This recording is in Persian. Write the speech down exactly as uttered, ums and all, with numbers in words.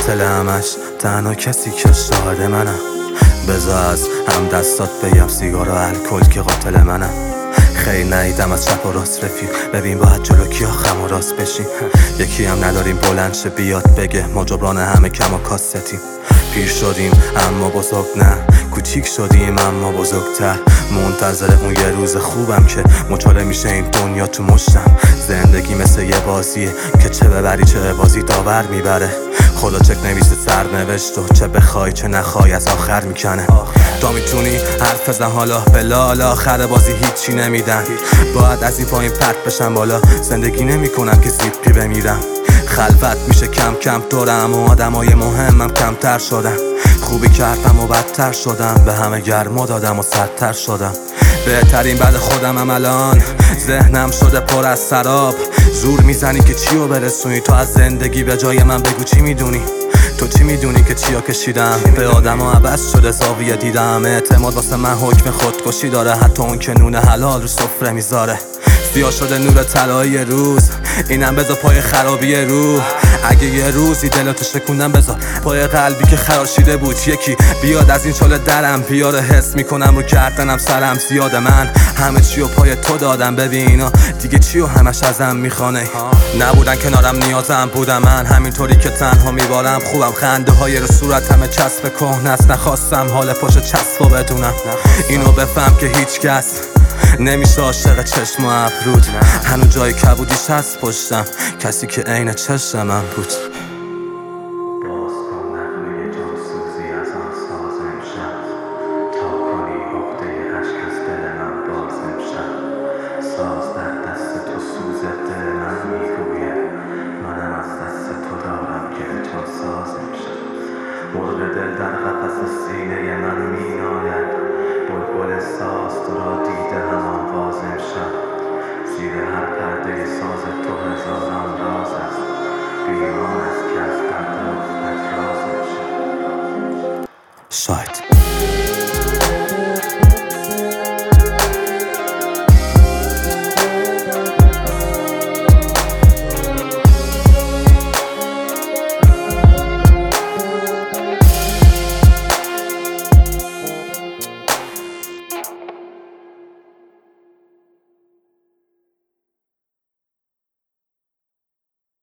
قاتل همش تنها کسی که شاهد منم. بذار از هم دستات بگم سیگار و الکل که قاتل منم. خیلی نیدم از چپ و راست رفیق، ببین باید جلو کیا خم و راست بشیم. یکی هم نداریم بلند شه بیاد بگه ما جبران همه کم و کاستیم. پیر شدیم اما بزرگ نه، کوچیک شدیم اما بزرگتر. منتظر اون یه روز خوبم که مچاله میشه این دنیا تو مشتم. زندگی مثل یه بازیه که چه ببری چه بازی داور میبره. خدا چک نویسه سرنوشت و چه بخوای چه نخوای از آخر میکنه. تا میتونی حرف بزن حالا بلال، آخر بازی هیچی نمیدن. باید از این پایین پرت بشم بالا، زندگی نمیکنم که زیپی بمیرم. خلوت میشه کم کم دورم و آدمای مهمم کمتر شدن. خوبی کردم و بدتر شدم، به همه گرما دادم و سردتر شدم. بهترین بعد خودم الان، ذهنم شده پر از سراب. زور میزنی که چیو برسونی، تو از زندگی به جای من بگو چی میدونی. تو چی میدونی که چیا کشیدم، به آدم ها عوض شده زاویه دیدم. اعتماد واسه من حکم خودکشی داره، حتی اون که نون حلال رو سفره میذاره. سیاه شده نور طلایی روز، اینم بذار پای خرابی روح. اگه یه روزی دلاتو شکوندم بذار پای قلبی که خراشیده بود. یکی بیاد از این چاله درم بیاره، حس میکنم رو گردنم سرم زیاده. من همه چیو پای تو دادم، ببین اینا دیگه چیو همش ازم میخوانه. نبودن کنارم نیازم بودم من، همینطوری که تنها میبارم خوبم. خنده های رو صورت همه چسب کهنه است، نخواستم حال پشت چسب رو بدونم. اینو بفهم که هیچ کس نمیشه عاشق چشم و ابرود. هنوز جای کبودیش هست پشتم، کسی که عین چشم من بود. باز کن نغمه جانسوزی از آن ساز امشب، تا کنی عقده اشک از دل من باز امشب. ساز در دست تو سوز دل من میگویه، منم از دست تو دارم که جان ساز امشب. مرغ دل در قفس سینه من مینالد، بلبل ساز تو را دیده هم آواز امشب. زیر هر پرده ساز تو هزار